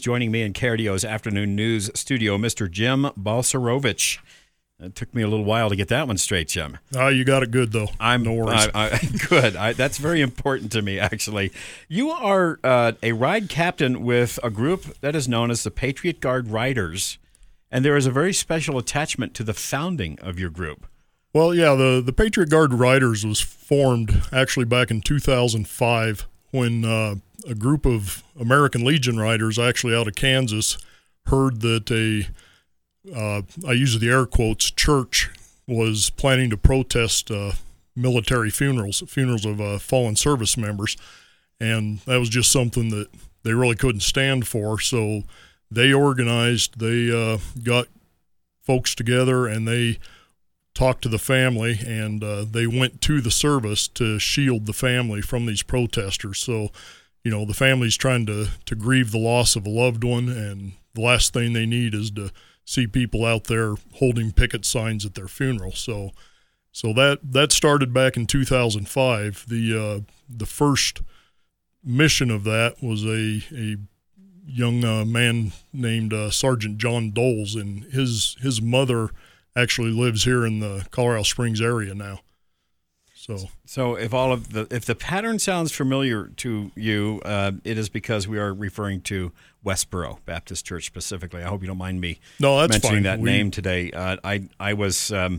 Joining me in KRDO's Afternoon News studio, Mr. Jim Balcerovich. It took me a little while to get that one straight, Jim. You got it good, though. No worries. Good. That's very important to me, actually. You are a ride captain with a group that is known as the Patriot Guard Riders, and there is a very special attachment to the founding of your group. Well, yeah, the Patriot Guard Riders was formed actually back in 2005 when a group of American Legion riders actually out of Kansas heard that I use the air quotes, church was planning to protest military funerals of fallen service members. And that was just something that they really couldn't stand for. So they organized, they got folks together and they talked to the family, and they went to the service to shield the family from these protesters. So, the family's trying to grieve the loss of a loved one, and the last thing they need is to see people out there holding picket signs at their funeral. So that started back in 2005. The first mission of that was a young man named Sergeant John Doles, and his mother actually lives here in the Colorado Springs area now. So if the pattern sounds familiar to you, it is because we are referring to Westboro Baptist Church specifically. I hope you don't mind me mentioning fine. That name today. I was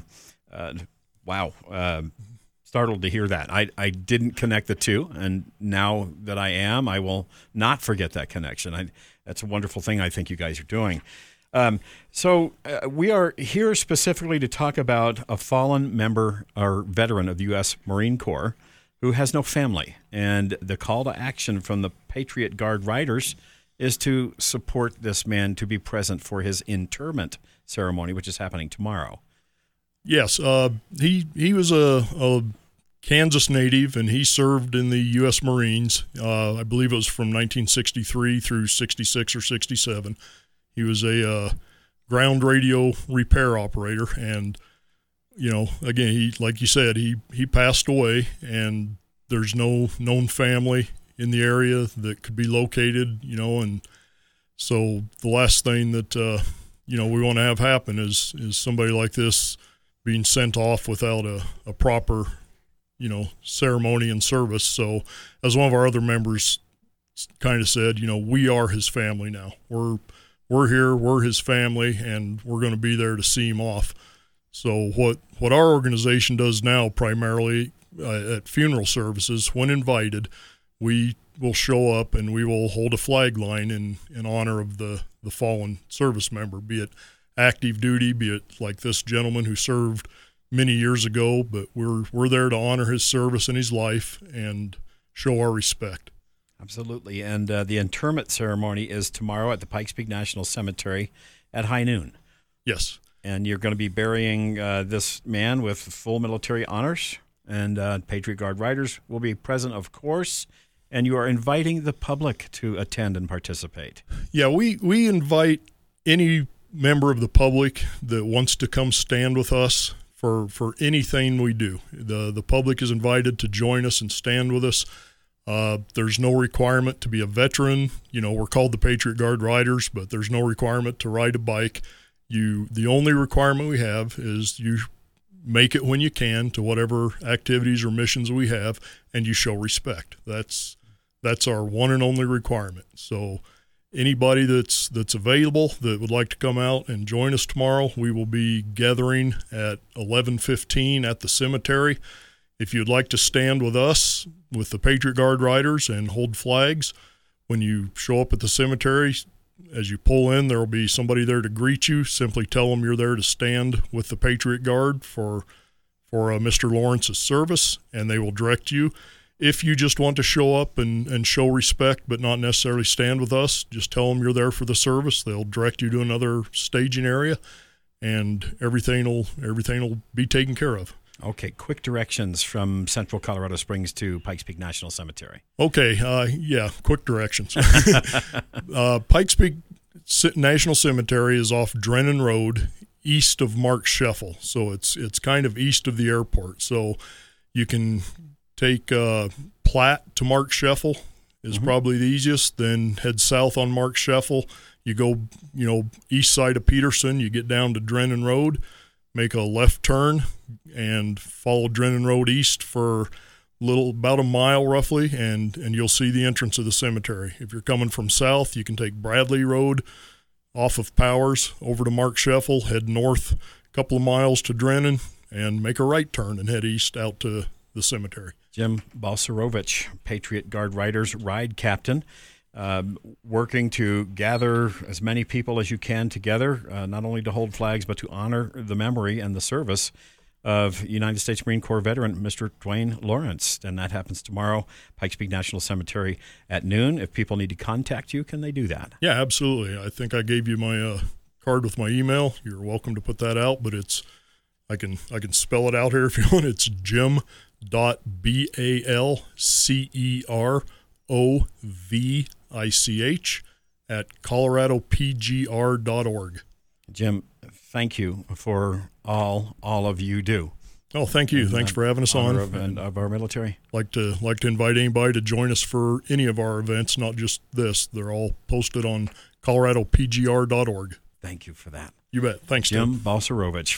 startled to hear that. I didn't connect the two, and now that I am, I will not forget that connection. That's a wonderful thing I think you guys are doing. So we are here specifically to talk about a fallen member or veteran of the U.S. Marine Corps who has no family. And the call to action from the Patriot Guard Riders is to support this man to be present for his interment ceremony, which is happening tomorrow. Yes, he was a Kansas native, and he served in the U.S. Marines. I believe it was from 1963 through 66 or 67. He was a ground radio repair operator, and again, he, like you said, he passed away, and there's no known family in the area that could be located, and so the last thing that we want to have happen is somebody like this being sent off without a proper ceremony and service. So as one of our other members kind of said, we are his family now. We're here, we're his family, and we're going to be there to see him off. So what our organization does now primarily at funeral services, when invited, we will show up and we will hold a flag line in honor of the fallen service member, be it active duty, be it like this gentleman who served many years ago, but we're there to honor his service and his life and show our respect. Absolutely. And the interment ceremony is tomorrow at the Pikes Peak National Cemetery at high noon. Yes. And you're going to be burying this man with full military honors, and Patriot Guard Riders will be present, of course, and you are inviting the public to attend and participate. Yeah, we invite any member of the public that wants to come stand with us for anything we do. The public is invited to join us and stand with us. There's no requirement to be a veteran. We're called the Patriot Guard Riders, but there's no requirement to ride a bike. The only requirement we have is you make it when you can to whatever activities or missions we have, and you show respect. That's our one and only requirement. So anybody that's available that would like to come out and join us tomorrow, we will be gathering at 11:15 at the cemetery. If you'd like to stand with us, with the Patriot Guard Riders, and hold flags, when you show up at the cemetery, as you pull in, there will be somebody there to greet you. Simply tell them you're there to stand with the Patriot Guard for Mr. Lawrence's service, and they will direct you. If you just want to show up and show respect but not necessarily stand with us, just tell them you're there for the service. They'll direct you to another staging area, and everything will be taken care of. Okay, quick directions from Central Colorado Springs to Pikes Peak National Cemetery. Okay, quick directions. Pikes Peak National Cemetery is off Drennan Road, east of Mark Scheffel. So it's kind of east of the airport. So you can take Platte to Mark Scheffel, is probably the easiest. Then head south on Mark Scheffel. You go, east side of Peterson. You get down to Drennan Road, make a left turn, and follow Drennan Road east for about a mile roughly, and you'll see the entrance of the cemetery. If you're coming from south, you can take Bradley Road off of Powers over to Mark Scheffel, head north a couple of miles to Drennan, and make a right turn and head east out to the cemetery. Jim Balcerovich, Patriot Guard Riders ride captain, working to gather as many people as you can together, not only to hold flags, but to honor the memory and the service of United States Marine Corps veteran Mr. Dwayne Lawrence. And that happens tomorrow, Pikes Peak National Cemetery at noon. If people need to contact you, can they do that? Yeah, absolutely. I think I gave you my card with my email. You're welcome to put that out, but I can spell it out here if you want. It's jim.balcerovich at coloradopgr.org. Jim, thank you for all of you do. Oh, thank you. Thanks for having us on. Of our military. Like to invite anybody to join us for any of our events, not just this. They're all posted on coloradopgr.org. Thank you for that. You bet. Thanks, Jim Tim. Balcerovich.